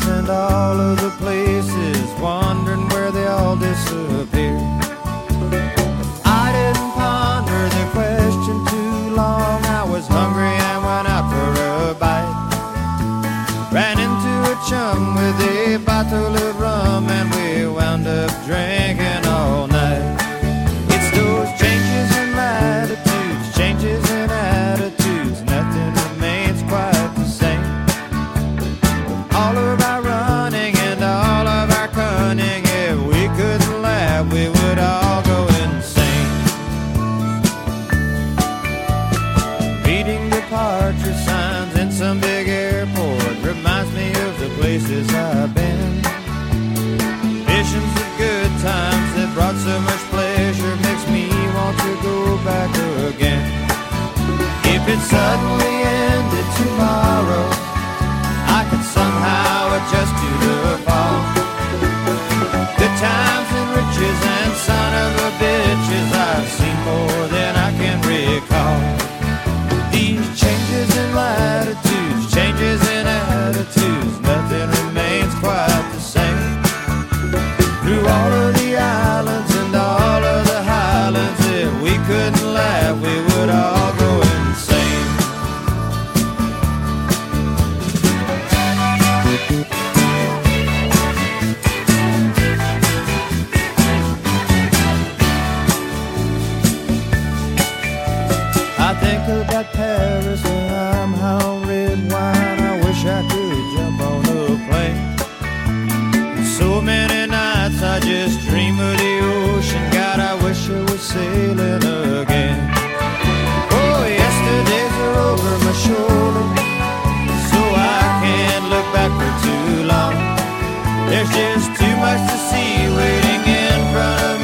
and all of the places, wondering where they all disappeared. I didn't ponder the question too long. I was hungry and went out for a bite. Ran into a chum with a bottle of rum, and we wound up drinking all night. It's those changes in latitudes, changes in attitudes, nothing remains quite the same. All of our running and all of our cunning, if we couldn't laugh, we would all go insane. Reading departure signs in some big airport reminds me of the places I've been. Visions of good times that brought so much pleasure makes me want to go back again. If it suddenly ended tomorrow, I could somehow adjust to the fall. Good times and riches and son of a bitches, I've seen more than I can recall. These changes in latitudes, changes in attitudes, nothing remains quite the same. Through all of the islands and all of the highlands, if we couldn't laugh, we would all go insane. I think about Paris when I'm high on red wine. I wish I could jump on a plane. So many nights I just dream of the ocean. God, I wish I was sailing again. Oh, yesterdays are over my shoulder, so I can't look back for too long. There's just too much to see waiting in front of